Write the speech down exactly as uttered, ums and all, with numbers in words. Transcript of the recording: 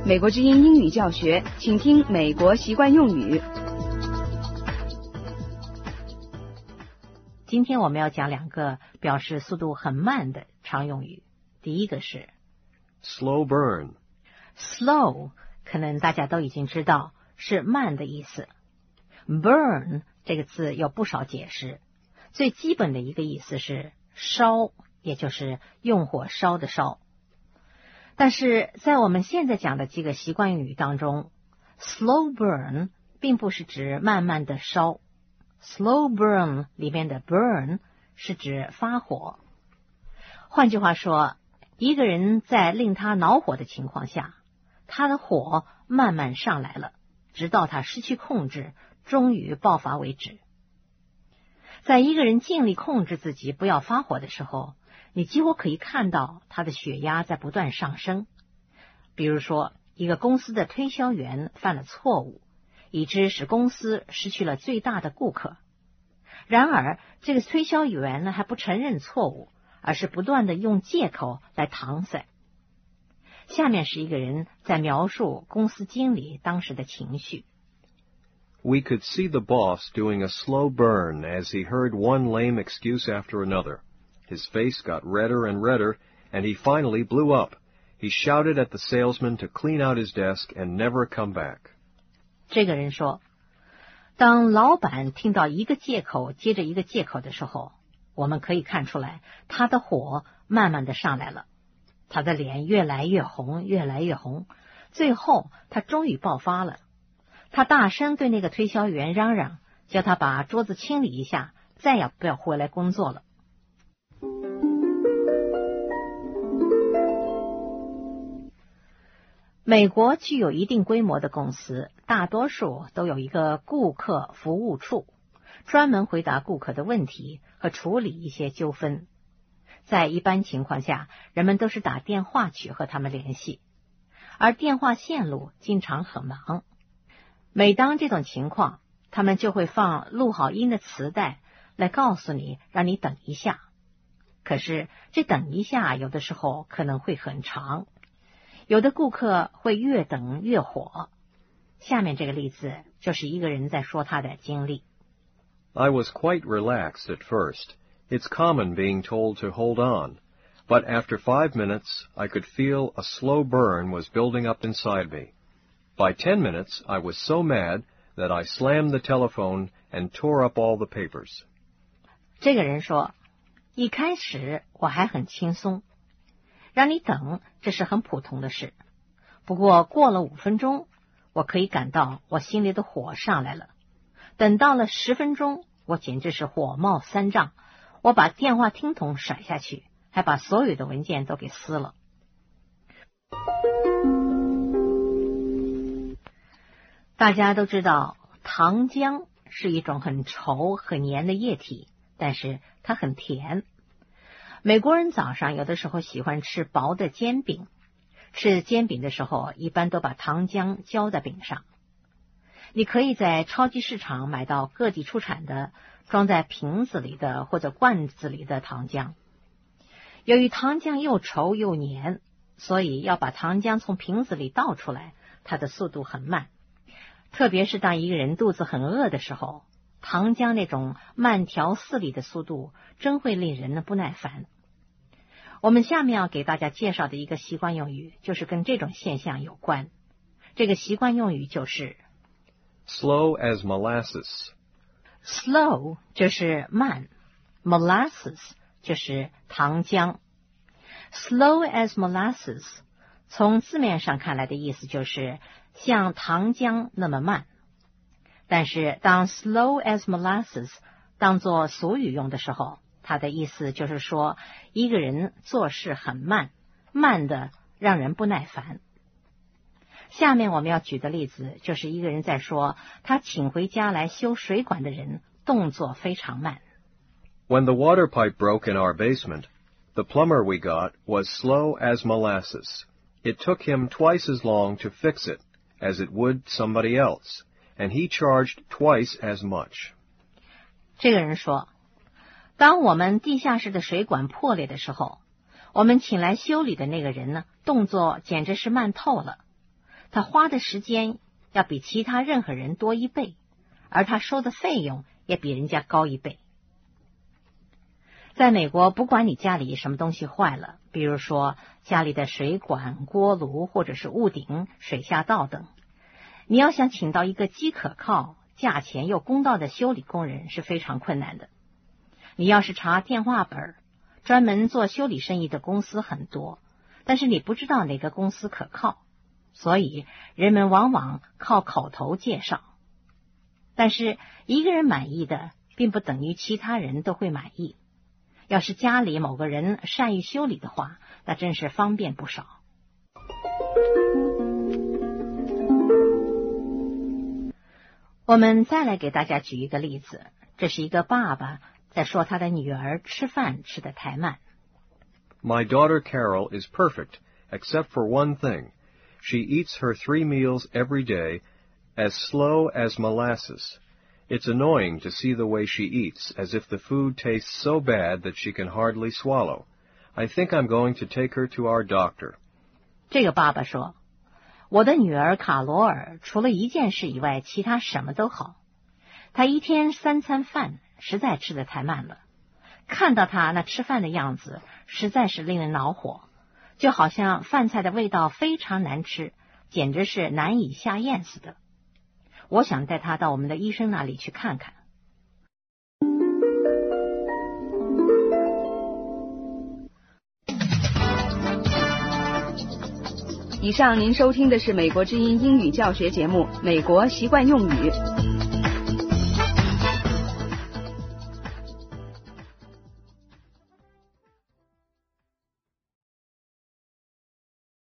美国之音英语教学，请听美国习惯用语。 今天我们要讲两个表示速度很慢的常用语。第一个是 slow burn。 slow 可能大家都已经知道是慢的意思。 burn 这个字有不少解释，最基本的一个意思是烧，也就是用火烧的烧。但是在我们现在讲的几个习惯用语当中， slow burn 并不是指慢慢的烧。slow burn 里面的 burn 是指发火。换句话说，一个人在令他恼火的情况下，他的火慢慢上来了，直到他失去控制，终于爆发为止。在一个人尽力控制自己不要发火的时候，你几乎可以看到他的血压在不断上升。比如说，一个公司的推销员犯了错误，以致使公司失去了最大的顾客。然而这个推销员呢还不承认错误，而是不断的用借口来搪塞。下面是一个人在描述公司经理当时的情绪。 We could see the boss doing a slow burn as he heard one lame excuse after another. His face got redder and redder, and he finally blew up. He shouted at the salesman to clean out his desk and never come back. 这个人说，当老板听到一个借口接着一个借口的时候，我们可以看出来他的火慢慢的上来了，他的脸越来越红，越来越红，最后他终于爆发了。他大声对那个推销员嚷嚷，叫他把桌子清理一下，再也不要回来工作了。美国具有一定规模的公司，大多数都有一个顾客服务处，专门回答顾客的问题和处理一些纠纷。在一般情况下，人们都是打电话去和他们联系，而电话线路经常很忙。每当这种情况，他们就会放录好音的磁带来告诉你，让你等一下。可是这等一下有的时候可能会很长，有的顾客会越等越火。下面这个例子就是一个人在说他的经历。 I was quite relaxed at first. It's common being told to hold on. But after five minutes, I could feel a slow burn was building up inside me. By ten minutes, I was so mad that I slammed the telephone and tore up all the papers. 这个人说，一开始我还很轻松，让你等，这是很普通的事。不过过了五分钟，我可以感到我心里的火上来了。等到了十分钟，我简直是火冒三丈，我把电话听筒甩下去，还把所有的文件都给撕了。大家都知道，糖浆是一种很稠很黏的液体，但是它很甜。美国人早上有的时候喜欢吃薄的煎饼，吃煎饼的时候一般都把糖浆浇在饼上。你可以在超级市场买到各地出产的装在瓶子里的或者罐子里的糖浆。由于糖浆又稠又黏，所以要把糖浆从瓶子里倒出来，它的速度很慢。特别是当一个人肚子很饿的时候，糖浆那种慢条斯理的速度真会令人不耐烦。我们下面要给大家介绍的一个习惯用语就是跟这种现象有关。这个习惯用语就是 slow as molasses. slow 就是慢， molasses 就是糖浆。 slow as molasses 从字面上看来的意思就是像糖浆那么慢。但是当 slow as molasses 当作俗语用的时候，它的意思就是说一个人做事很慢，慢的让人不耐烦。下面我们要举的例子就是一个人在说他请回家来修水管的人动作非常慢。 When the water pipe broke in our basement, the plumber we got was slow as molasses. It took him twice as long to fix it as it would somebody else, and he charged twice as much. 这个人说，当我们地下室的水管破裂的时候，我们请来修理的那个人呢，动作简直是慢透了。 他花的时间要比其他任何人多一倍，而他收的费用也比人家高一倍。在美国，不管你家里什么东西坏了，比如说家里的水管、锅炉或者是屋顶、水下道等，你要想请到一个既可靠、价钱又公道的修理工人是非常困难的。你要是查电话本，专门做修理生意的公司很多，但是你不知道哪个公司可靠，所以人们往往靠口头介绍。但是一个人满意的，并不等于其他人都会满意。要是家里某个人善于修理的话，那真是方便不少。我们再来给大家举一个例子，这是一个爸爸在说他的女儿吃饭吃得太慢。 My daughter Carol is perfect, except for one thing. She eats her three meals every day as slow as molasses. It's annoying to see the way she eats, as if the food tastes so bad that she can hardly swallow. I think I'm going to take her to our doctor. 这个爸爸说，我的女儿卡罗尔除了一件事以外，其他什么都好。她一天三餐饭实在吃得太慢了，看到她那吃饭的样子，实在是令人恼火，就好像饭菜的味道非常难吃，简直是难以下咽似的。我想带她到我们的医生那里去看看。 以上您收听的是美国之音英语教学节目《美国习惯用语》。